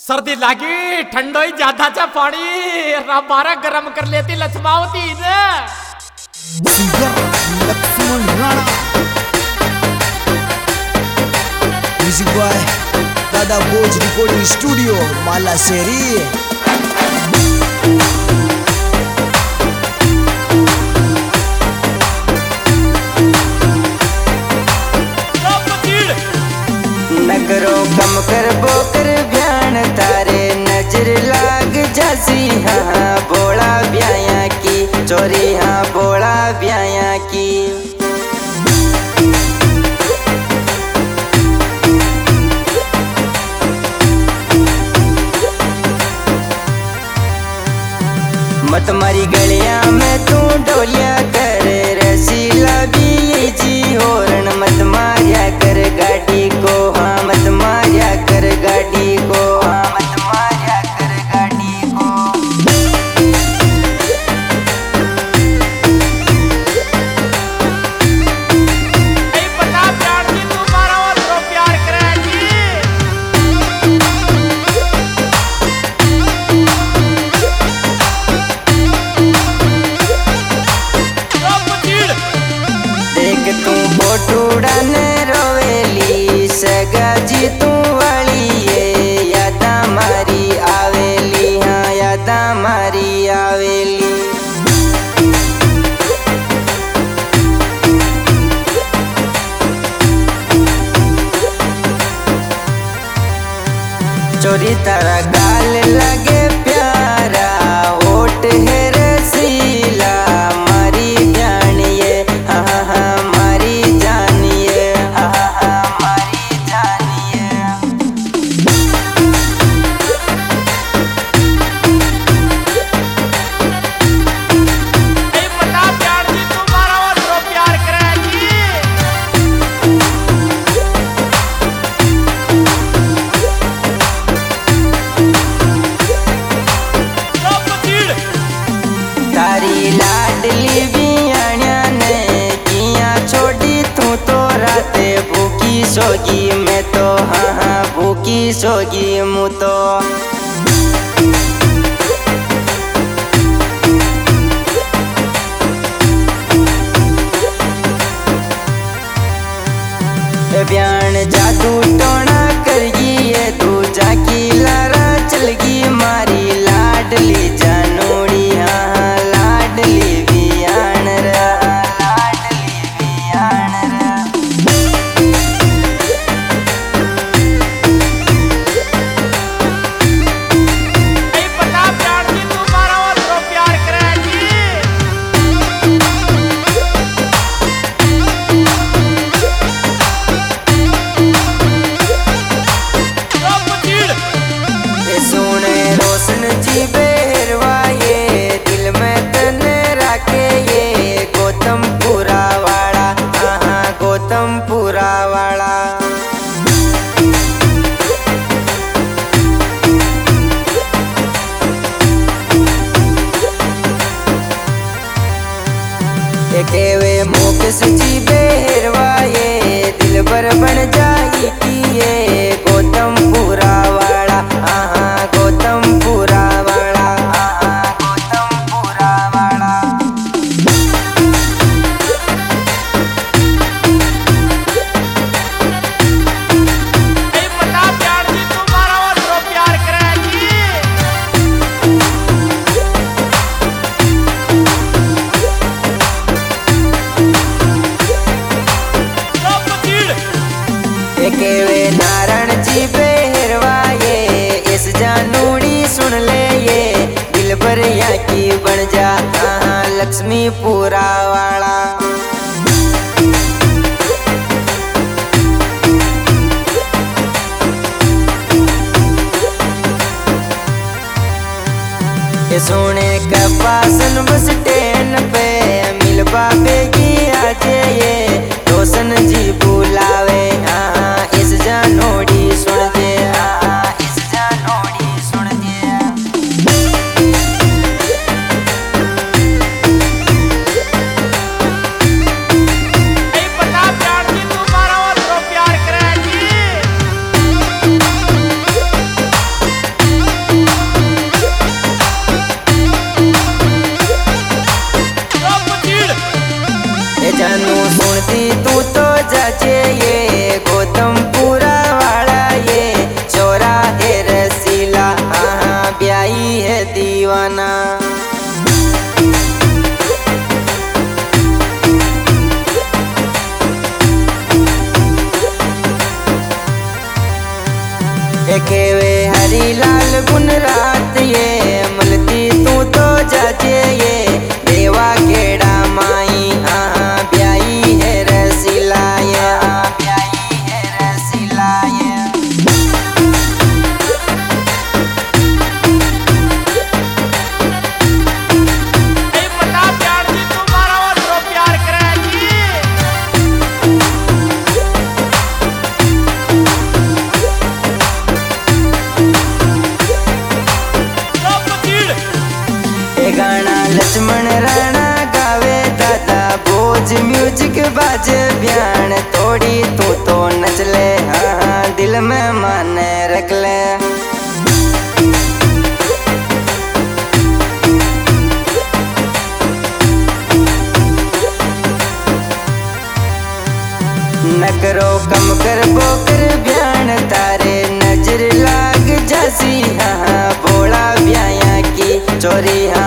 सर्दी लागी ठंडोई ज्यादाचा पाणी बारा गरम कर लेती लक्ष्मावती ने लक्ष्मण राणा म्यूजिक बॉय दादा बोज रिकॉर्डिंग स्टूडियो माला शेरी। नगरो कम कर बोकर ब्यान तारे नजर लाग जासी हाँ बोला ब्याया की चोरी हाँ बोला ब्याया की मत मारी गलिया में तू डोलिया कर रसीला भी जी होरन मत मारिया कर गाड़ी को हाँ मत मारिया कर गाड़ी को हाँ मत मारिया कर गाड़ी को। ऐ पता प्यार की तू मारा और तो प्यार करेगी देख तू बोटूड़ा ने रोवेली सगा जी तू वाली ये यादा मारी आवेली हाँ यादा मारी आवेली। चोरी तारा गाल लगे प्यारा होठ है रसीला मारी जानिए हाँ हाँ मारी जानिए हाँ हाँ मारी जानिए। ऐ पता प्यार की तू मारा और तो प्यार करेगी तारी लाडली बियाण्या ने किया छोड़ी तू तो राते भूखी सोगी मैं तो हाँ हाँ भूखी सोगी मुँह तो। ब्यान जादू टोना करगी ये तू जाकी लारा चलगी मारी लाडली जानोड़ी हाँ हाँ लाडली बियान रा लाडली बियान रा। ऐ पता प्यार की तू मारा और तो प्यार करेगी ये सुने रोशन जी बेरवा ये दिल में तने राखे ये गौतमपुरा वाला हाँ हाँ गौतमपुरा वाला। ये केवे मुकेश जी बेरवा ये दिल भर बन जाई की ये गौतमपुरा वाला हाँ हाँ गौतमपुरा वाला हाँ हाँ गौतमपुरा वाला। ऐ पता प्यार की तू मारा और तो प्यार करेगी केवे नारायण जी बेहरवा ये इस जानूड़ी सुन ले ये दिल भर यहाँ की बन जा हाँ लक्ष्मीपुरा वाला। ये सोने का पासन बस ट्रेन पे मिल पावेगी आज ये रोशन जी बुलावे हाँ इस जानोड़ी सुन दे हाँ इस जानोड़ी सुन दे। ऐ पता प्यार की तू मारा और तो प्यार करेगी आज म्यूजिक बाजे बयान थोड़ी तू तो नच ले, हाँ दिल में मान रख ले। न करो कम कर बोकर बयान तारे नजर लाग जासी, हाँ बोला ब्याया की चोरी।